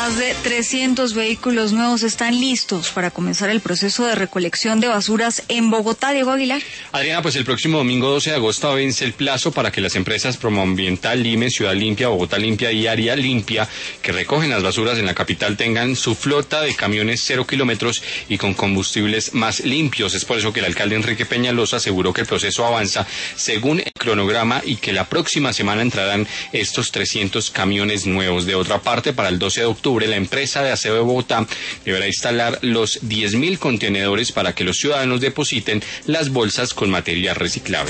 Más de 300 vehículos nuevos están listos para comenzar el proceso de recolección de basuras en Bogotá. Diego Aguilar. Adriana, pues el próximo domingo 12 de agosto vence el plazo para que las empresas Promoambiental, Lime, Ciudad Limpia, Bogotá Limpia y Área Limpia, que recogen las basuras en la capital, tengan su flota de camiones 0 kilómetros y con combustibles más limpios. Es por eso que el alcalde Enrique Peñalosa aseguró que el proceso avanza según el cronograma y que la próxima semana entrarán estos 300 camiones nuevos. De otra parte, para el 12 de octubre, la empresa de aseo de Bogotá deberá instalar los 10.000 contenedores para que los ciudadanos depositen las bolsas con material reciclable.